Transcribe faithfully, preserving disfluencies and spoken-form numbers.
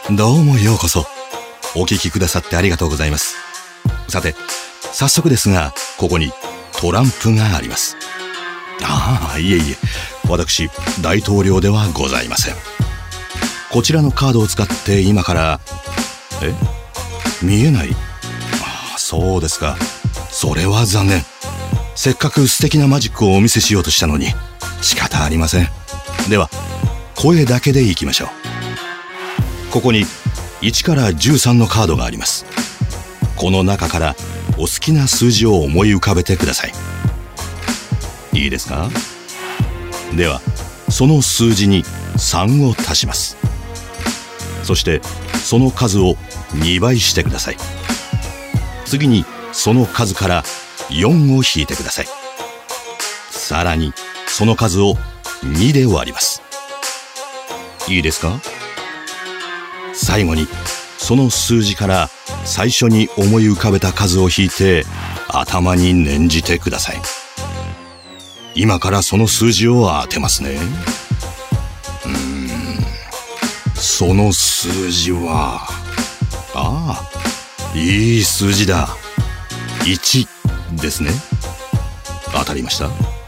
どうもようこそ。お聞きくださってありがとうございます。さて、早速ですが、ここにトランプがあります。ああ、いえいえ、私、大統領ではございません。こちらのカードを使って今から、え見えない？ああ、そうですか。それは残念。せっかく素敵なマジックをお見せしようとしたのに、仕方ありません。では、声だけでいきましょう。ここにいちからじゅうさんのカードがあります。この中からお好きな数字を思い浮かべてください。いいですか？では、その数字にさんを足します。そしてその数をにばいしてください。次にその数からよんを引いてください。さらにその数をにで割ります。いいですか？最後にその数字から最初に思い浮かべた数を引いて頭に念じてください。今からその数字を当てますね。うーん、その数字は、ああ、いい数字だ。いちですね。当たりました？